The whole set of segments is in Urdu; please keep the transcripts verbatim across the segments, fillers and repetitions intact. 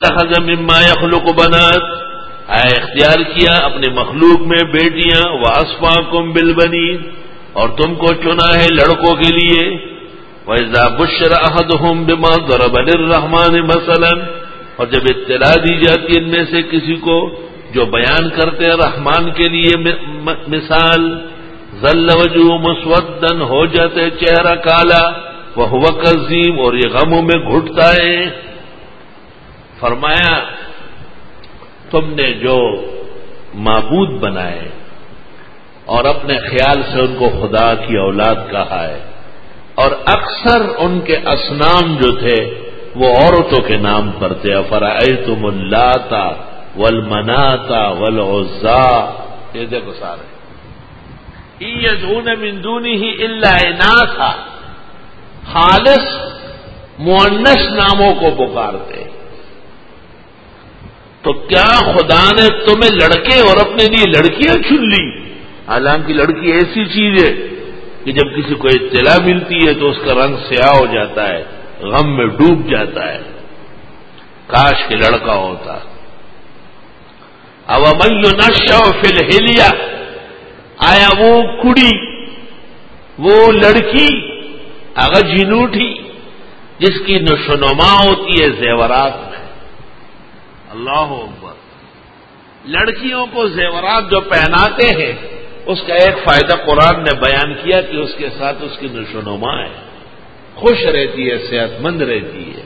اتخذ مما یخلق بنات، آیا اختیار کیا اپنے مخلوق میں بیٹیاں، وَأَصْفَاكُمْ بِالْبَنِينَ، اور تم کو چنا ہے لڑکوں کے لیے، وَإِذَا بُشِّرَ أَحَدُهُمْ بِمَا ضَرَبَ لِلرَّحْمَنِ مَثَلًا، اور جب اطلاع دی جاتی ان میں سے کسی کو جو بیان کرتے ہیں رحمان کے لیے مثال، ظل وجهه مسودًا، ہو جاتے چہرہ کالا، وهو کظیم، اور یہ غموں میں گھٹتا ہے۔ فرمایا تم نے جو معبود بنائے اور اپنے خیال سے ان کو خدا کی اولاد کہا ہے، اور اکثر ان کے اصنام جو تھے وہ عورتوں کے نام پر تھے، افرأیتم اللات والمنات والعزی، یہ دیکھو سارے ان یدعون من دونہ الا اناثا، خالص مؤنث ناموں کو پکارتے۔ تو کیا خدا نے تمہیں لڑکے اور اپنے لیے لڑکیاں چن لی؟ حالانکہ لڑکی ایسی چیز ہے کہ جب کسی کو اطلاع ملتی ہے تو اس کا رنگ سیاہ ہو جاتا ہے، غم میں ڈوب جاتا ہے، کاش کہ لڑکا ہوتا۔ اومن ینشأ فی الحلیہ، آیا وہ کڑی، وہ لڑکی اگر جنوٹھی جس کی نشوونما ہوتی ہے زیورات میں، اللہ اکبر، لڑکیوں کو زیورات جو پہناتے ہیں اس کا ایک فائدہ قرآن نے بیان کیا کہ اس کے ساتھ اس کی نشوونما ہے، خوش رہتی ہے، صحت مند رہتی ہے،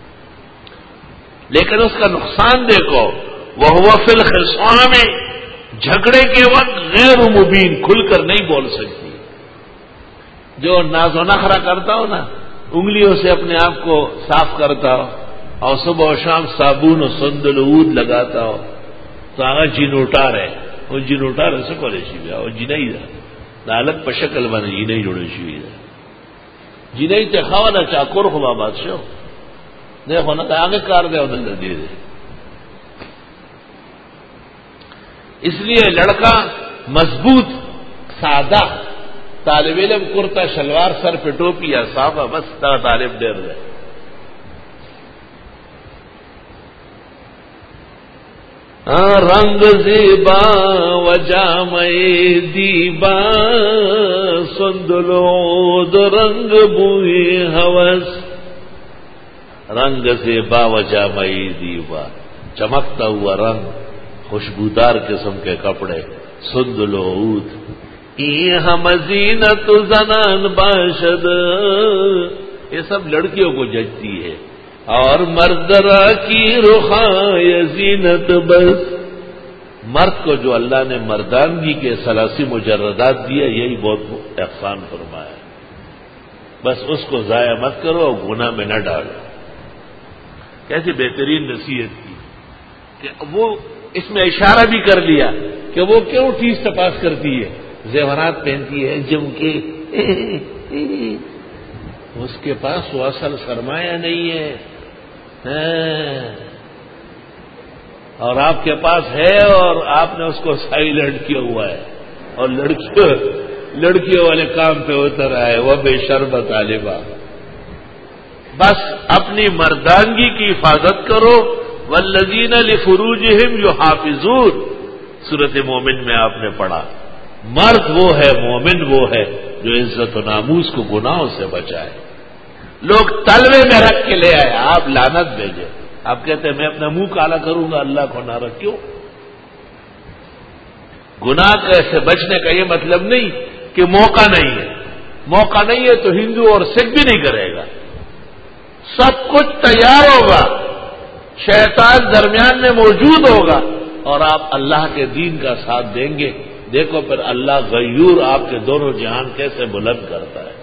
لیکن اس کا نقصان دیکھو، وَهُوَ فِي الْخِصَامِ، جھگڑے کے وقت غیر مبین، کھل کر نہیں بول سکتی۔ جو ناز و نخرہ کرتا ہو نا، انگلیوں سے اپنے آپ کو صاف کرتا ہو اور صبح و شام صابن و سندل عود لگاتا ہو تو آگا جینوٹار ہے، وہ جینوٹار ہے سے کولے شی بیا وہ جنئی دا دالت په شکل باندې جنئی جوړ شي دا جنئی ته خواله چا کور خو بابا شو نه خو نه آگے کار دی او دل دی دی۔ اس لیے لڑکا مضبوط سادہ طالب علم کرتا شلوار سر پہ ٹوپی یا صافہ بس تا طالب ڈیر ہے۔ رنگ زیبا و جامع دیبا سندلود رنگ بوئی ہوس، رنگ زیبا و جامع دیبا، چمکتا ہوا رنگ، خوشبودار قسم کے کپڑے، سندلود، این ہم زینت زنان باشد، یہ سب لڑکیوں کو جچتی ہے، اور مردرا کی رخای زینت بس، مرد کو جو اللہ نے مردانگی کے ثلاثی مجردات دیا یہی بہت احسان فرمایا، بس اس کو ضائع مت کرو اور گناہ میں نہ ڈالو۔ کیسی بہترین نصیحت کی کہ وہ اس میں اشارہ بھی کر لیا کہ وہ کیوں ٹھیس تپاس کرتی ہے، زیورات پہنتی ہے جم کے، اس کے پاس وہ اصل سرمایہ نہیں ہے، اور آپ کے پاس ہے اور آپ نے اس کو سائلنٹ کیا ہوا ہے، اور لڑکیوں لڑکیوں والے کام پہ اتر آئے، وہ بے شرم طالبہ۔ بس اپنی مردانگی کی حفاظت کرو، والذین لفروجہم یحافظون، سورۃ مومن میں آپ نے پڑھا، مرد وہ ہے، مومن وہ ہے جو عزت و ناموس کو گناہوں سے بچائے۔ لوگ تلوے میں رکھ کے لے آئے، آپ لعنت بھیجے، آپ کہتے ہیں میں اپنا منہ کالا کروں گا اللہ کو نہ رکھ، کیوں؟ گناہ سے بچنے کا یہ مطلب نہیں کہ موقع نہیں ہے، موقع نہیں ہے تو ہندو اور سکھ بھی نہیں کرے گا، سب کچھ تیار ہوگا، شیطان درمیان میں موجود ہوگا اور آپ اللہ کے دین کا ساتھ دیں گے، دیکھو پھر اللہ غیور آپ کے دونوں جہان کیسے بلند کرتا ہے۔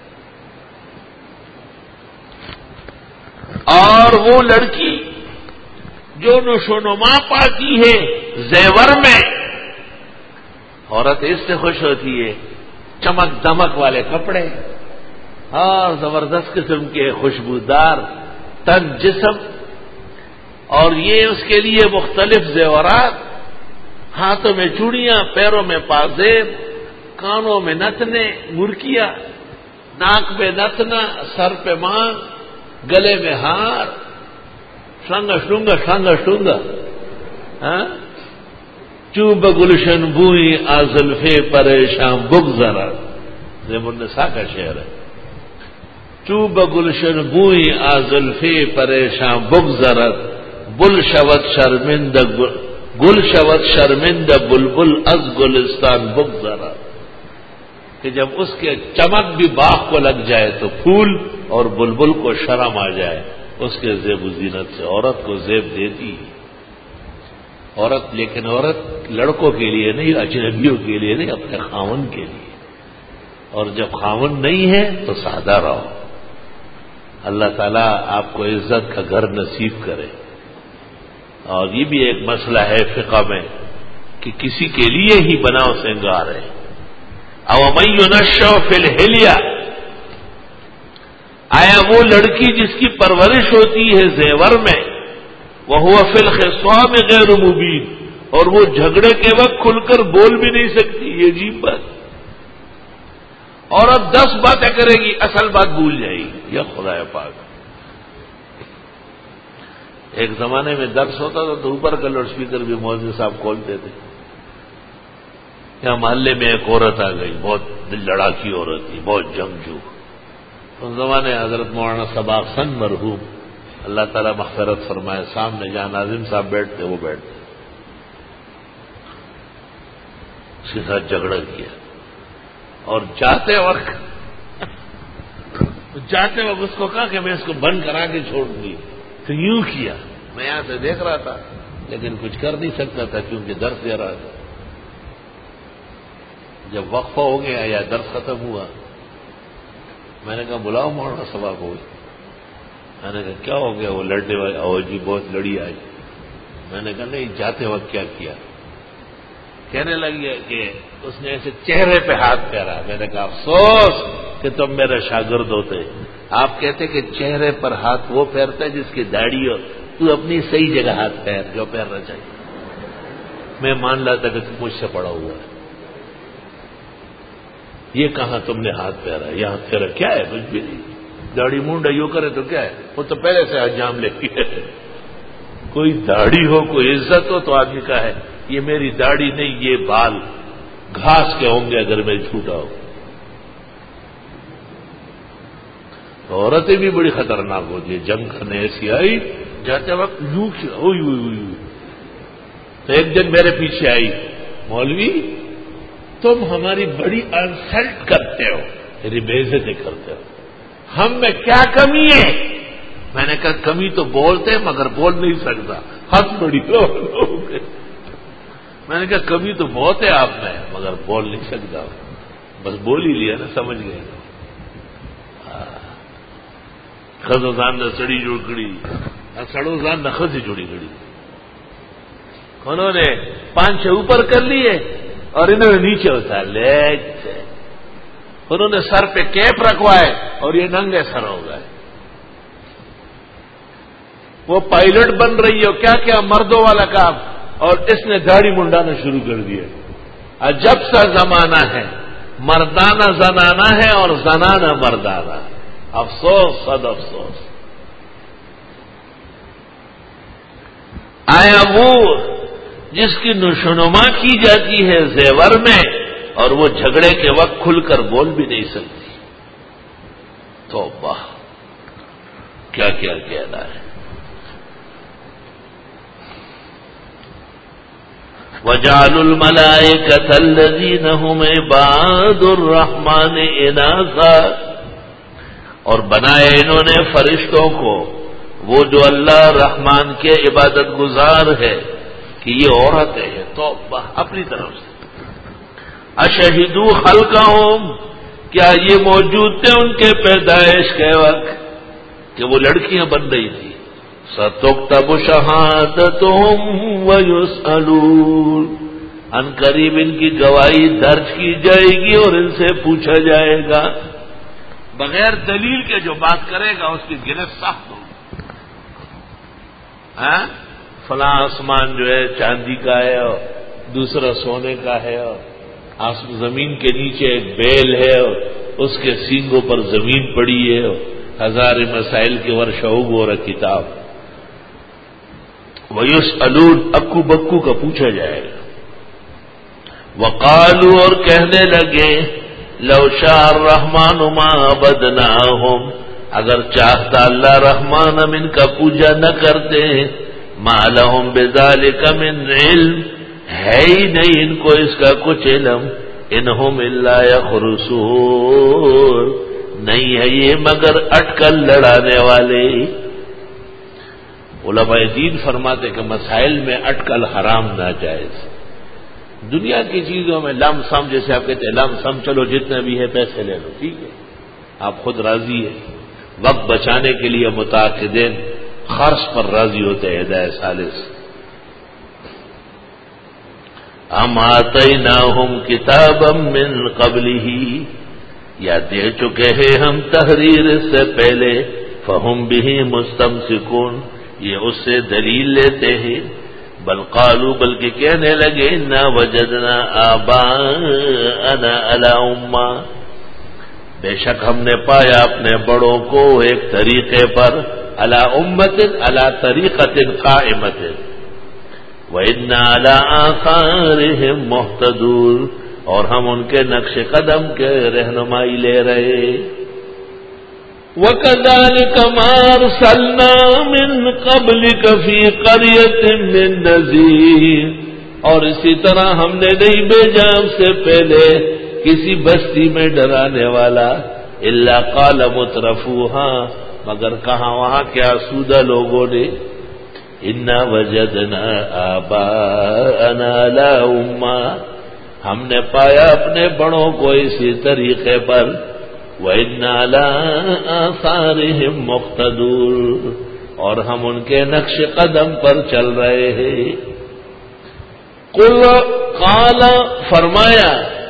اور وہ لڑکی جو نشوونما پاتی ہے زیور میں، عورت اس سے خوش ہوتی ہے، چمک دمک والے کپڑے اور زبردست قسم کے خوشبودار تن جسم، اور یہ اس کے لیے مختلف زیورات، ہاتھوں میں چوڑیاں، پیروں میں پازیب، کانوں میں نتنے، مرکیاں، ناک میں نتنا، سر پہ مانگ، گلے میں ہار، شرنگا شرنگا شرنگا شرنگا ہاں چوب گلشن بوئی آزلفے پریشان بگذرا زیب النساء کا شعر ہے. چوب گلشن بوئی آزلفے پریشان بگذرت بل شوت شرمندہ گل شوت شرمندہ بلبل از گلستان بگذرت کہ جب اس کے چمک بھی باغ کو لگ جائے تو پھول اور بلبل کو شرم آ جائے اس کے زیب و زینت سے. عورت کو زیب دیتی عورت، لیکن عورت لڑکوں کے لیے نہیں، اجنبیوں کے لیے نہیں، اپنے خاون کے لیے. اور جب خاون نہیں ہے تو سادہ رہو. اللہ تعالیٰ آپ کو عزت کا گھر نصیب کرے. اور یہ بھی ایک مسئلہ ہے فقہ میں کہ کسی کے لیے ہی بناؤ سنگار ہے. او من ينشأ فی الحلیہ، آیا وہ لڑکی جس کی پرورش ہوتی ہے زیور میں، وہو فی الخصام غیر مبین، اور وہ جھگڑے کے وقت کھل کر بول بھی نہیں سکتی. یہ عجیب بات. اور اب دس باتیں کرے گی، اصل بات بھول جائے گی. یا خدا پاک، ایک زمانے میں درس ہوتا تھا تو اوپر کا لاؤڈ اسپیکر بھی مولوی صاحب کھولتے تھے. یہاں محلے میں ایک عورت آ گئی، بہت دل لڑاکی عورت تھی، بہت جنگجو. اس زمانے حضرت مولانا صباغ سن مرحوم اللہ تعالیٰ مغفرت فرمائے، سامنے جہاں ناظم صاحب بیٹھتے وہ بیٹھتے، اس کے ساتھ جھگڑا کیا. اور جاتے وقت جاتے وقت اس کو کہا کہ میں اس کو بند کرا کے چھوڑ دی. تو یوں کیا. میں یہاں سے دیکھ رہا تھا لیکن کچھ کر نہیں سکتا تھا کیونکہ درس دے رہا تھا. جب وقفہ ہو گیا یا درس ختم ہوا، میں نے کہا بلاؤ مولانا صباغ کو. میں نے کہا کیا ہو گیا؟ وہ لڑنے والے او جی بہت لڑی آج. میں نے کہا نہیں، جاتے وقت کیا کیا؟ کہنے لگی کہ اس نے ایسے چہرے پہ ہاتھ پھیرا. میں نے کہا افسوس کہ تم میرے شاگرد ہوتے. آپ کہتے کہ چہرے پر ہاتھ وہ پھیرتا ہے جس کی داڑھی ہو. تو اپنی صحیح جگہ ہاتھ پھیر جو پھیرنا چاہیے. میں مان لیتا کہ تم مجھ سے پڑا ہوا ہے. یہ کہاں تم نے ہاتھ پھیرا؟ یہ ہاتھ پھیرا کیا ہے؟ کچھ بھی نہیں. داڑھی مونڈا یوں کرے تو کیا ہے؟ وہ تو پہلے سے انجام لیتی ہے. کوئی داڑھی ہو، کوئی عزت ہو تو آدمی کا ہے یہ میری داڑھی نہیں، یہ بال گھاس کے ہوں گے اگر میں جھوٹا ہوں. عورتیں بھی بڑی خطرناک ہوتی ہے. جنگ کرنے ایسی آئی، جاتے وقت یوں کیا ہوئی ہوئی ہوئی تو ایک دن میرے پیچھے آئی، مولوی تم ہماری بڑی انسلٹ کرتے ہو، میری بے عزتی کرتے ہو، ہم میں کیا کمی ہے؟ میں نے کہا کمی تو بولتے مگر بول نہیں سکتا. ہنس بڑی میں نے کہا کمی تو بہت ہے آپ میں مگر بول نہیں سکتا. بس بول ہی لیا نا، سمجھ گئے. خزان نہ سڑی جوڑ کڑی سڑو زان نہ خزی جوڑی کڑی. انہوں نے پانچ چھ اوپر کر لیے اور انہوں نے نیچے اتار لے. انہوں نے سر پہ کیپ رکھوائے اور یہ ننگے سر ہو گئے. وہ پائلٹ بن رہی ہے کیا کیا مردوں والا کام، اور اس نے داڑھی منڈانا شروع کر دیا. عجب سا زمانہ ہے، مردانہ زنانہ ہے اور زنانہ مردانہ. افسوس صد افسوس. آیا وہ جس کی نشوونما کی جاتی ہے زیور میں اور وہ جھگڑے کے وقت کھل کر بول بھی نہیں سکتی. توبہ، کیا کیا کہنا ہے. وَجَعَلُوا الْمَلَائِكَةَ الَّذِينَ هُمْ عِبَادُ الرَّحْمَنِ إِنَاثًا، اور بنائے انہوں نے فرشتوں کو وہ جو اللہ رحمان کے عبادت گزار ہے کہ یہ عورتیں ہیں. توبہ، اپنی طرف سے. اشہدوا خلقہم، کیا یہ موجود تھے ان کے پیدائش کے وقت کہ وہ لڑکیاں بن رہی تھی. ستکتب شہادتہم ویسألون، ان قریب ان کی گواہی درج کی جائے گی اور ان سے پوچھا جائے گا. بغیر دلیل کے جو بات کرے گا اس کی گرفت سخت ہوگی. ہاں فلاں آسمان جو ہے چاندی کا ہے اور دوسرا سونے کا ہے، اور زمین کے نیچے ایک بیل ہے اور اس کے سینگوں پر زمین پڑی ہے، اور ہزار مسائل کے ورشہ گور کتاب. وَيُسْأَلُونَ اکو بکو کا پوچھا جائے گا. وَقَالُوا اور کہنے لگے لَوْ شَاءَ الرَّحْمَنُ مَا عَبَدْنَاهُمْ اگر چاہتا اللہ رحمان ہم ان کا پوجا نہ کرتے ہیں. مَا لَهُمْ بِذَلِكَ مِنْ عِلْمٍ ہے ہی نہیں ان کو اس کا کچھ علم. انہم الا یخرصون نہیں ہے یہ مگر اٹکل لڑانے والے. علماء دین فرماتے کہ مسائل میں اٹکل حرام ناجائز. دنیا کی چیزوں میں لم سم جیسے آپ کہتے ہیں لم سم چلو جتنے بھی ہے پیسے لے لو ٹھیک ہے آپ خود راضی ہیں. وقت بچانے کے لیے متعاقدین خرچ پر راضی ہوتے ہیں ہدایت ثالث. ام آتیناہم کتابا من قبلہ یا دے چکے ہیں ہم تحریر اس سے پہلے. فہم بہ مستمسکون یہ اس سے دلیل لیتے ہیں. بل قالوا بلکہ کہنے لگے انا وجدنا آباءنا علی امہ بے شک ہم نے پایا اپنے بڑوں کو ایک طریقے پر علی امت علی طریقۃ قائمۃ وَإِنَّا عَلَىٰ آثَارِهِمْ مُهْتَدُونَ اور ہم ان کے نقش قدم کے رہنمائی لے رہے. وَكَذَلِكَ مَا أَرْسَلْنَا مِن قَبْلِكَ فِي قَرْيَةٍ مِّن نَّذِيرٍ اور اسی طرح ہم نے نہیں بھیجا ہم سے پہلے کسی بستی میں ڈرانے والا. إِلَّا قَالَ مُتْرَفُوهَا مگر کہاں وہاں کے آسودہ لوگوں نے انا وجدنا آباءنا علی امہ ہم نے پایا اپنے بڑوں کو اسی طریقے پر. وَإِنَّا عَلَىٰ آثَارِهِمْ مُقْتَدُونَ اور ہم ان کے نقش قدم پر چل رہے ہیں. قل قال فرمایا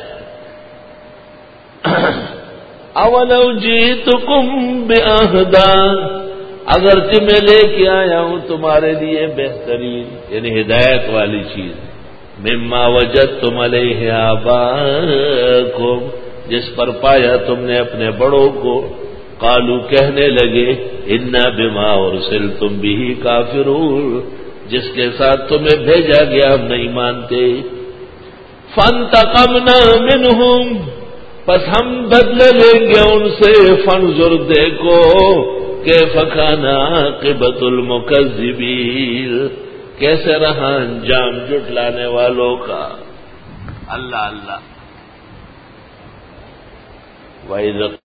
اولو جئتکم بأہدی اگرچہ میں لے کے آیا ہوں تمہارے لیے بہترین یعنی ہدایت والی چیز. مما وجدتم علیہ آباءکم جس پر پایا تم نے اپنے بڑوں کو. قالوا کہنے لگے انا بما ارسلتم به کافرون جس کے ساتھ تمہیں بھیجا گیا ہم نہیں مانتے. فانتقمنا منہم پس ہم بدلے لیں گے ان سے. فانظر دیکھو کیف کان عاقبۃ المکذبین کیسے رہا انجام جھٹلانے والوں کا. اللہ اللہ. وَإِذَا